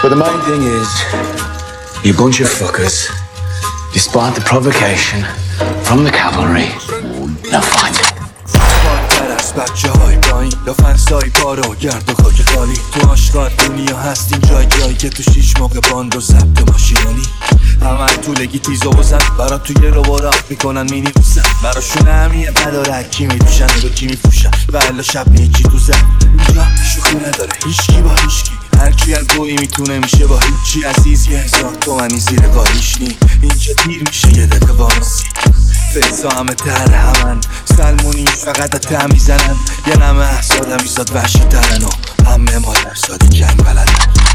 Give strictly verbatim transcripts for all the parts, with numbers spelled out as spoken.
But the main thing is, you bunch of fuckers, despite the provocation from the cavalry, now fight. بچه های پایین لافن سای پارو گرد و خاک خالی تو آشغال دنیا هستیم جای جایی که تو شیش موقع باند و ضبط ماشینالی همه طولگی تیز و بزن برا توی رو با رفت میکنن مینی روزن براشون همیه مدارک کی میدوشن و کی میفروشن و الا شب نیکی تو زن اینجا شوخی نداره هیچکی با هیچکی هرکی از گویی میتونه میشه با هیچی عزیز یه هزار تومنی زیر قالیش نی اینجا دیر میشه یه دقیقه وانسی فیضا همه تر همن سلمونی فقط ته میزنن یه نمه احسادم ایزاد وحشی ترن و همه ما درساد جنگ بلدن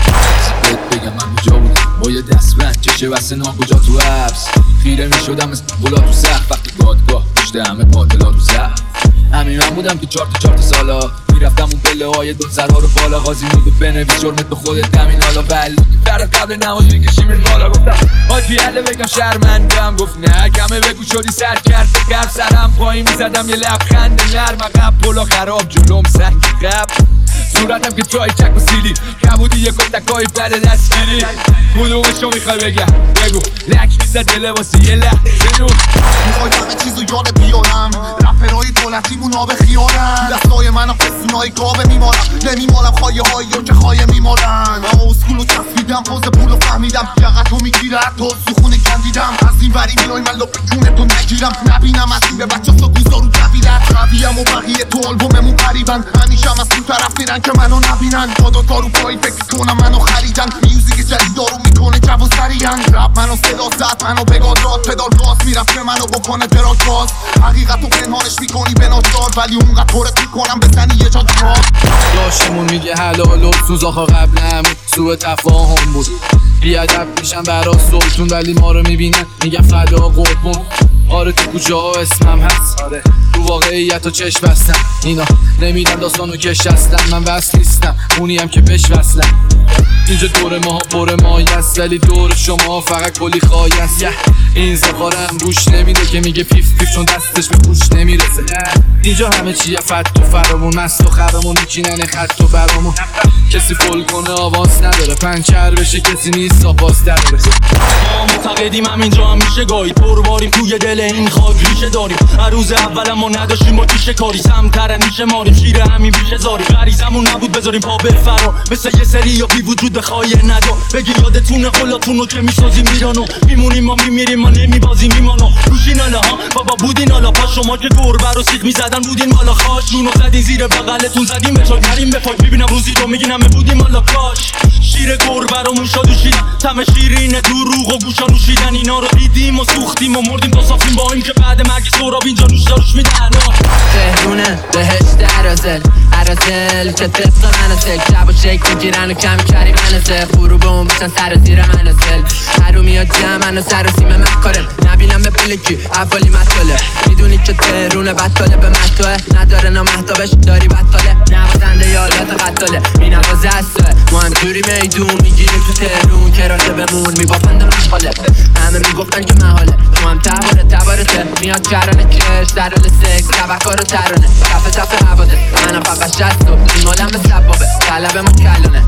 بهت بگم من کجا بودم با یه دست بند چشه بسته ناکجا تو حبس خیره میشدم مثل گلا تو سخت وقتی دادگاه پشت همه قاتلا تو زخم همین من بودم که چهار تا چهار تا سالا میرفتم اون پله های دو سرها رو بالا قاضی بوده بنویس جرمت به خودت همین حالا بله برات قبل نماز میکشیمت بالا گفتم حاجی عله بگم شرمندم گفت نه کمه بگو شدی سر کرد قبل سرم پایین میزدم یه لبخند نرم عقب پلا خراب جلوم سنگ قبل صورتم که چای چک و سیلی کبودی یه کتکای بد دستگیری کدومشو میخوای بگم بگو لک میزد دل واسه یه لحظه نور میخوای همه چیزو یاد بیارم رپرهای دولتیمون آب خیارن دستای من فسونای گاوه میمارم نمیمالم خواهی هایی که خواهی میمالن اما اسکولو چسبیدم پوز پولو فهمیدم یقتو میگیره حتی سخونه کندیدم از این وری میای من لپ جونتو نگیرم نبینم از این به بچه سا گوزارو دویلت قویم و بقیه تو آلبوممون قریبن همیشه هم از تو طرف میرن که منو نبینن پادا کارو پایی فکر کنم منو خریدن میوزیک جدید دارو میکنه جو سریعن رب منو صدا زد منو بگاد داد پدال گاز میرفت که منو بکنه دراج باز حقیقتو پنهانش میکنی به ناچار ولی اونقدر پرت میکنم بزنی یه جا جواب داشتمون میگه حلال و سوز آخا قبلم سوء تفاهم بود بیادب میشن برا سلطون ولی ما رو میبینن میگن فدا قربون آره تو کجا اسمم هست آره تو واقعیت و چشم بستم اینا نمیدن داستانو کش هستم من وصل نیستم اونیم که بش وصلم اینجا دور ما پر مایی است ولی دور شما فقط کلی خواهی است این زخارم گوش نمیده که میگه پیف پیف چون دستش به گوش نمیرسه اینجا همه چیه فت و فرامون مست و خرمون میچینن خط و برامون کسی فل کنه آواز نداره پنچر بشه کسی نیست آواز در بشه ما معتقدیم همینجا هم میشه گاهی پرواریم توی دل این خاک ریشه داریم هر روز اول ما نداشتیم با تیشه کاری سمتر نیشه ماریم شیر همین بیشه زاریم غریزمون نبود بذاریم پا به فرا مثل یه سری یا بی وجود بخوای ندا بگی یادتونه قلاتونو که میسازیم میرانو میمونیم ما میمیریم ما نمیبازیم ایمانو روشین حالا ها بابا بودین حالا پا شما که گربه رو سیخ میزدن بودین مالا خاش جونو زدین زیر بغلتون زدیم به چای کریم به پاک میبینم روزی رو میگین همه بودیم مالا کاش شیر گربه رو موشا دوشیدن تم شیرینه دروغ و گوشا نوشیدن اینا رو دیدیم و سوختیم و مردیم تا صافیم با این که بعد مرگ سراب اینجا روش داروش میدن تهرونه بهشت عرازل عرازل که طبق منازل شب و شک میگیرن و کمی کری منازل غروب اون میشن سر زیر منازل حرومی ها جمعن و سر و سیم مکارم نبینم به پلکی اولی مطاله میدونی که تهرونه بطاله به مطاله نداره نامحتابش داری بطاله نوازنده یادات قطاله می نوازه هسته ما هم جوری میدون میگیریم تو تهرون کراته بمون میبافند مقاله همه میگفتن که محاله تو هم تباره تبارته میاد کرانه کش در حال سکس تبکار و ترانه تفه تفه حواده منم فقط شست و ایمالم به سبابه طلب ما کلونه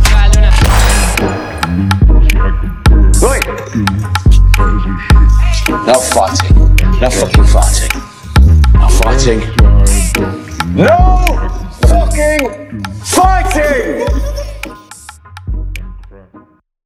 Right. No fighting. No fucking fighting. No fighting.